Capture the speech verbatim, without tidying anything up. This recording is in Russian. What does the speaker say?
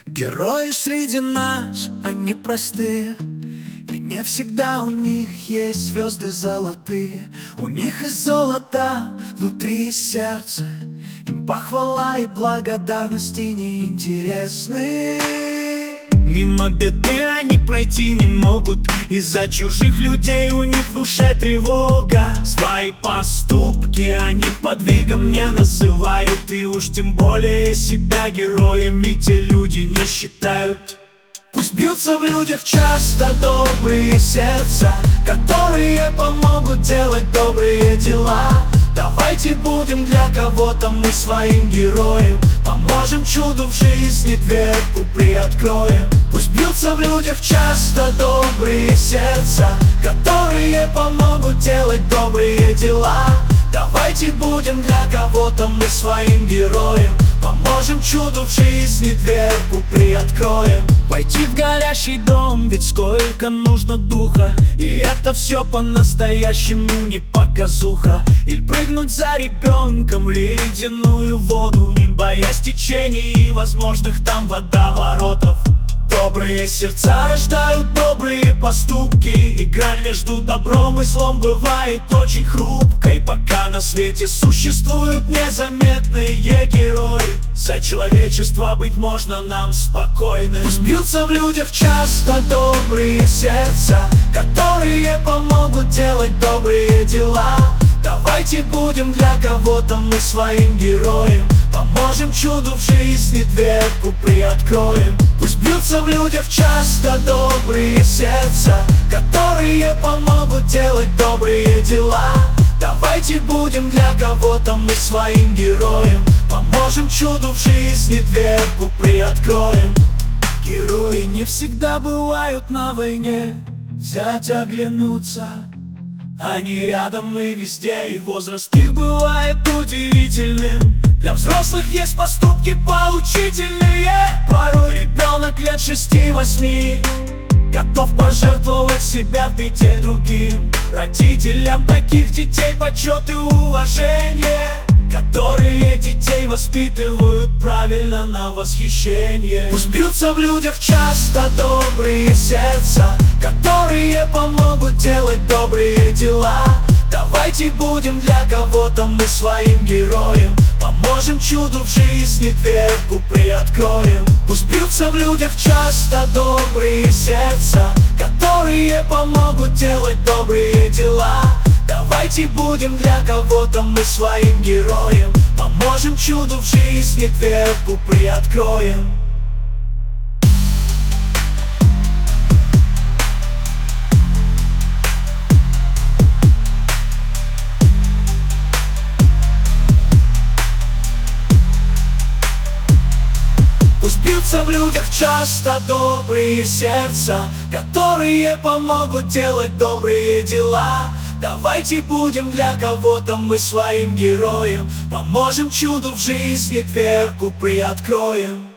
Герои среди нас, они простые, и не всегда у них есть звезды золотые. У них и золото внутри сердца, им похвала и благодарность и неинтересны. Мимо беды они пройти не могут, из-за чужих людей у них в душе тревога. Свои поступки они подвигом не называют, и уж тем более себя героями те люди не считают. Пусть бьются в людях часто добрые сердца, которые помогут делать добрые дела. Давайте будем для кого-то мы своим героем, поможем чуду в жизни, дверку приоткроем. Пусть бьются в людях часто добрые сердца, которые помогут делать добрые дела. Давайте будем для кого-то мы своим героем, поможем чуду в жизни, дверку приоткроем. Войти в горящий дом, ведь сколько нужно духа, и это все по-настоящему не показуха. Или прыгнуть за ребенком в ледяную воду, не боясь течений и возможных там водоворотов. Добрые сердца рождают добрые поступки, и грань между добром и злом бывает очень хрупкой. Пока на свете существуют незаметные герои, за человечество быть можно нам спокойны. Пусть бьются в людях часто добрые сердца, которые помогут делать добрые дела. Давайте будем для кого-то мы своим героем, поможем чуду в жизни, дверку приоткроем. Пусть бьются в людях часто добрые сердца, которые помогут делать добрые дела. Давайте будем для кого-то мы своим героем, поможем чуду в жизни, дверку приоткроем. Герои не всегда бывают на войне, взять оглянуться, они рядом и везде, и возраст их бывает удивительным. Для взрослых есть поступки поучительные. Порой ребенок лет шести-восьми готов пожертвовать себя в беде другим. Родителям таких детей почет и уважение, которые детей воспитывают правильно на восхищение. Пусть бьются в людях часто добрые сердца, которые помогут делать добрые дела. Давайте будем для кого-то мы своим героем, поможем чуду в жизни, дверку приоткроем. Пусть бьются в людях часто добрые сердца, которые помогут делать добрые дела. Давайте будем для кого-то мы своим героем, поможем чуду в жизни, дверку приоткроем. Пусть бьются в людях часто добрые сердца, которые помогут делать добрые дела. Давайте будем для кого-то мы своим героем, поможем чуду в жизни, дверку приоткроем.